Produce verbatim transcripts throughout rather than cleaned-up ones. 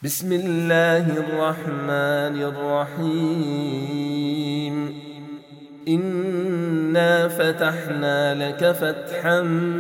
بسم الله الرحمن الرحيم إنا فتحنا لك فتحا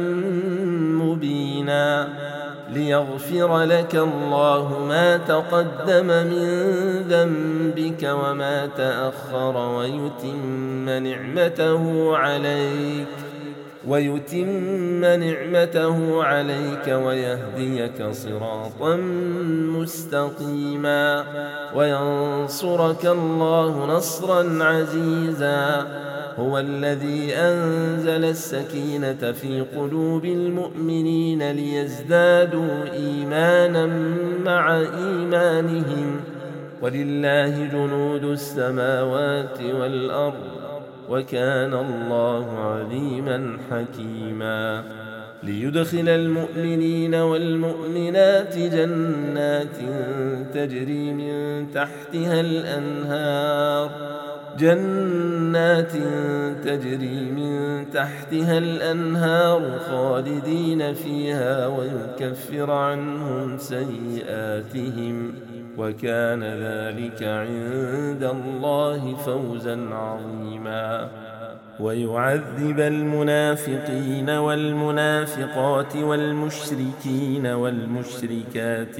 مبينا ليغفر لك الله ما تقدم من ذنبك وما تأخر ويتم نعمته عليك ويتم نعمته عليك ويهديك صراطا مستقيما وينصرك الله نصرا عزيزا. هو الذي أنزل السكينة في قلوب المؤمنين ليزدادوا إيمانا مع إيمانهم ولله جنود السماوات والأرض وكان الله عليما حكيما. ليدخل المؤمنين والمؤمنات جنات تجري من تحتها الأنهار جنات تجري من تحتها الأنهار خالدين فيها ويكفر عنهم سيئاتهم وكان ذلك عند الله فوزا عظيما. ويعذب المنافقين والمنافقات والمشركين والمشركات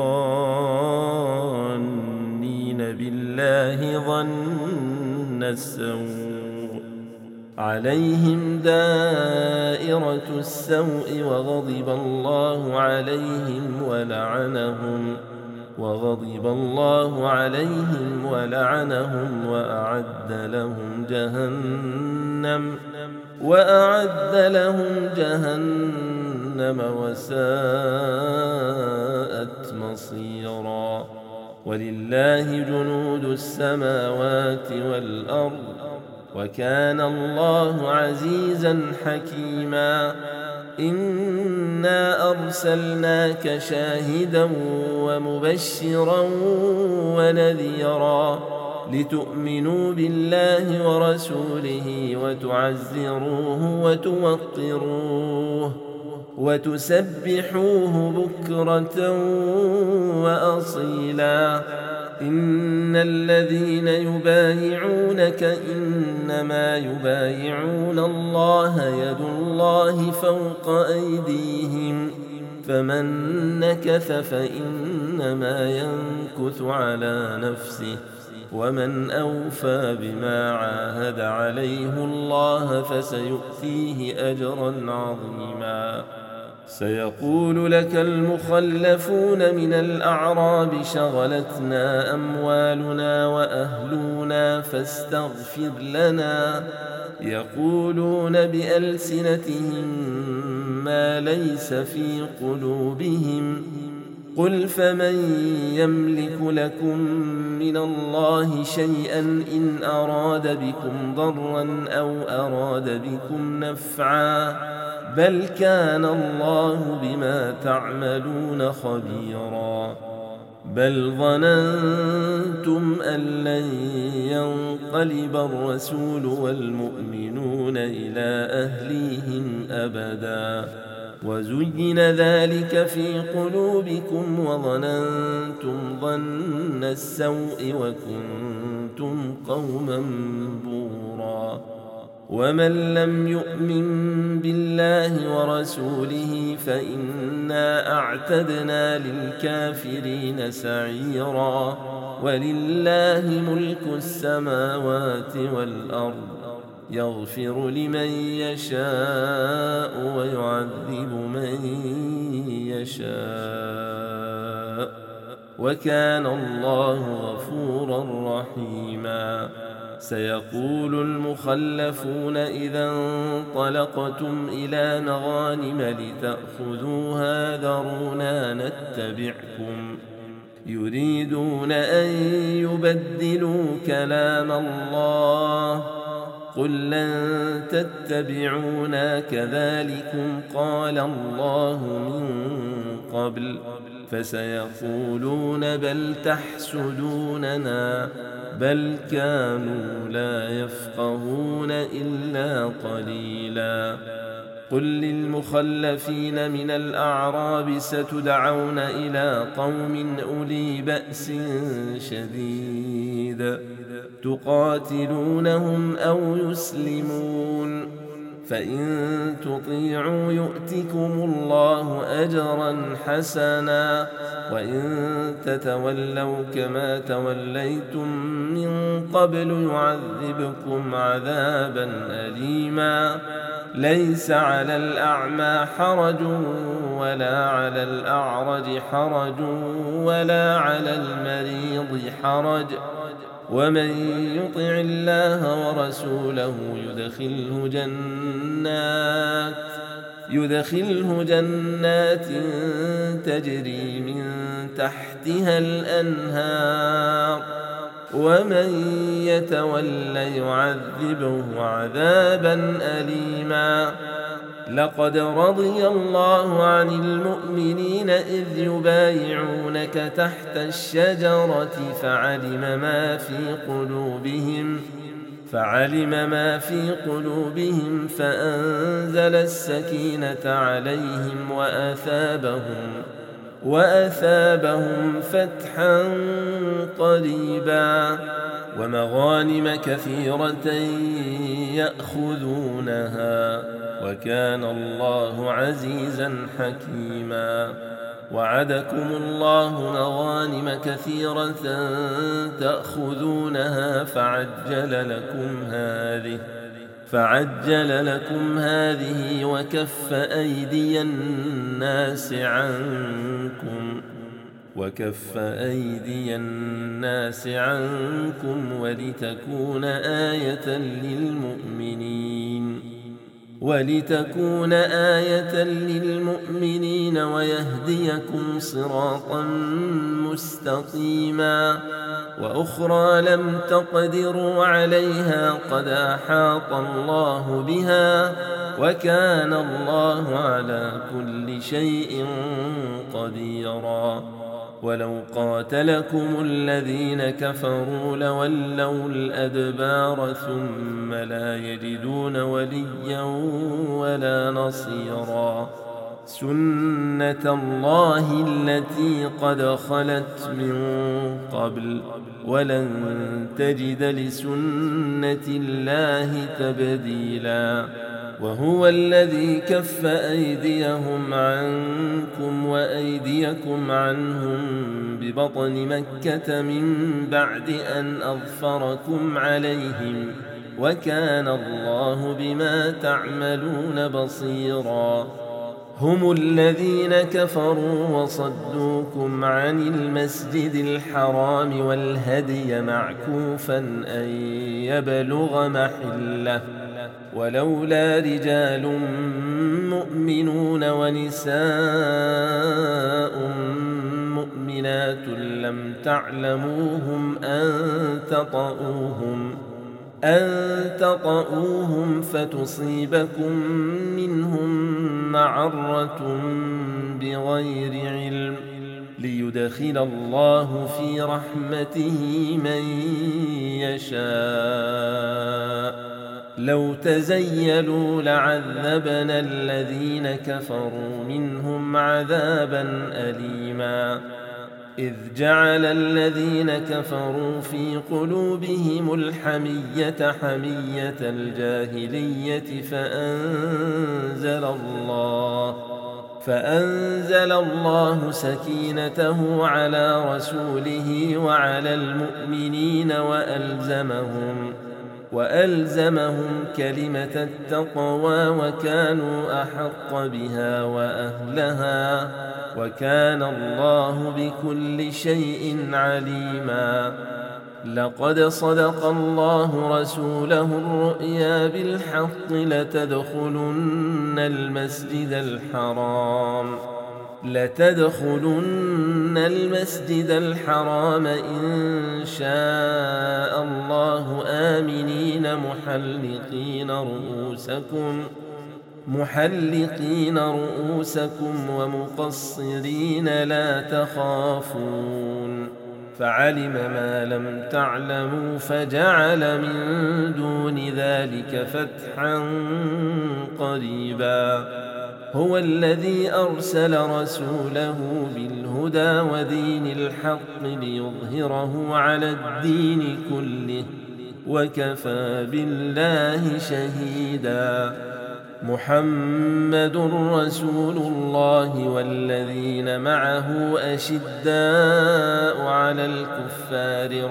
الظانين بالله ظن السوء عليهم دائرة السوء وغضب الله عليهم ولعنهم وغضب الله عليهم ولعنهم وأعد لهم جهنم وأعد لهم جهنم وساءت مصيرا. ولله جنود السماوات والأرض وكان الله عزيزا حكيما. إنا أرسلناك شاهدا ومبشرا ونذيرا لتؤمنوا بالله ورسوله وتعزروه وتوقروه وتسبحوه بكرة وأصيلا. إن الذين يبايعونك إنما يبايعون الله يد الله فوق أيديهم فمن نكث فإنما ينكث على نفسه ومن أوفى بما عاهد عليه الله فسيؤتيه أجرا عظيما. سيقول لك المخلفون من الأعراب شغلتنا أموالنا وأهلنا فاستغفر لنا يقولون بألسنتهم ما ليس في قلوبهم قل فمن يملك لكم من الله شيئا إن أراد بكم ضرا أو أراد بكم نفعا بل كان الله بما تعملون خبيرا. بل ظننتم أن لن ينقلب الرسول والمؤمنون إلى أهليهم أبدا وزين ذلك في قلوبكم وظننتم ظن السوء وكنتم قوما بورا. ومن لم يؤمن بالله ورسوله فإنا أعتدنا للكافرين سعيرا. ولله ملك السماوات والأرض يغفر لمن يشاء ويعذب من يشاء وكان الله غفورا رحيما. سيقول المخلفون إذا انطلقتم إلى مغانم لتأخذوها ذرونا نتبعكم يريدون أن يبدلوا كلام الله قل لن تتبعونا كذلكم قال الله من قبل فسيقولون بل تحسدوننا بل كانوا لا يفقهون إلا قليلا. قل للمخلفين من الأعراب ستدعون إلى قوم أولي بأس شديد تقاتلونهم أو يسلمون فإن تطيعوا يؤتكم الله أجرا حسنا وإن تتولوا كما توليتم من قبل يعذبكم عذابا أليما ليس على الأعمى حرج ولا على الأعرج حرج ولا على المريض حرج ومن يطع الله ورسوله يدخله جنات يدخله جنات تجري من تحتها الأنهار ومن يتول يعذبه عذابا أليما لقد رضي الله عن المؤمنين إذ يبايعونك تحت الشجرة فعلم ما في قلوبهم فعلم ما في قلوبهم فأنزل السكينة عليهم وأثابهم وأثابهم فتحا قريبا ومغانم كثيرة يأخذونها وكان الله عزيزا حكيما وعدكم الله مغانم كثيرة تأخذونها فعجل لكم هذه فعجل لكم هذه وكف أيدي الناس عنكم وكف أيدي الناس عنكم ولتكون آية للمؤمنين ولتكون آية للمؤمنين ويهديكم صراطا مستقيما وأخرى لم تقدروا عليها قد أحاط الله بها وكان الله على كل شيء قديرا ولو قاتلكم الذين كفروا لولوا الأدبار ثم لا يجدون وليا ولا نصيرا سنة الله التي قد خلت من قبل ولن تجد لسنة الله تبديلا وهو الذي كف أيديهم عنكم وأيديكم عنهم ببطن مكة من بعد أن أظفركم عليهم وكان الله بما تعملون بصيرا هم الذين كفروا وصدوكم عن المسجد الحرام والهدي معكوفا أن يبلغ محله ولولا رجال مؤمنون ونساء مؤمنات لم تعلموهم أن تطؤوهم أن تطؤوهم فتصيبكم منهم معرة بغير علم ليدخل الله في رحمته من يشاء لو تزيلوا لعذبنا الذين كفروا منهم عذابا أليما إذ جعل الذين كفروا في قلوبهم الحمية حمية الجاهلية فأنزل الله فأنزل الله سكينته على رسوله وعلى المؤمنين وألزمهم وألزمهم كلمة التقوى وكانوا أحق بها وأهلها وكان الله بكل شيء عليما لقد صدق الله رسوله الرؤيا بالحق لتدخلن المسجد الحرام لتدخلن المسجد الحرام إن شاء الله آمنين محلقين رؤوسكم محلقين رؤوسكم ومقصرين لا تخافون فعلم ما لم تعلموا فجعل من دون ذلك فتحا قريبا هو الذي أرسل رسوله بالهدى ودين الحق ليظهره على الدين كله وكفى بالله شهيدا محمد رسول الله والذين معه أشداء على الكفار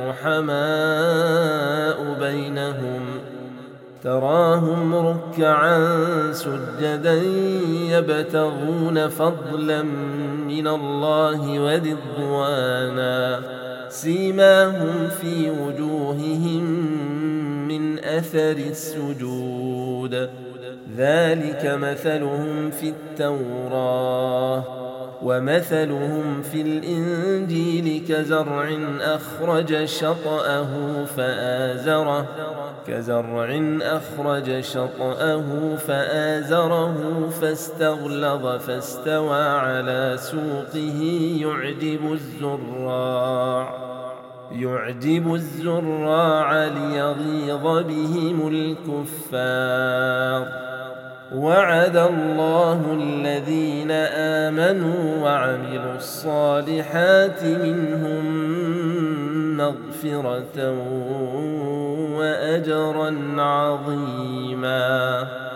رحماء بينهم تراهم ركعا سجدا يبتغون فضلا من الله ورضوانا سيماهم في وجوههم من أثر السجود ذلك مثلهم في التوراة ومثلهم في الإنجيل كزرع أخرج شطأه فآزره كزرع أخرج شطأه فآزره فاستغلظ فاستوى على سوقه يعجب الزراع يعجب الزراع ليغيظ بهم الكفار وعد الله الذين آمنوا وعملوا الصالحات منهم مغفرة وأجرا عظيما.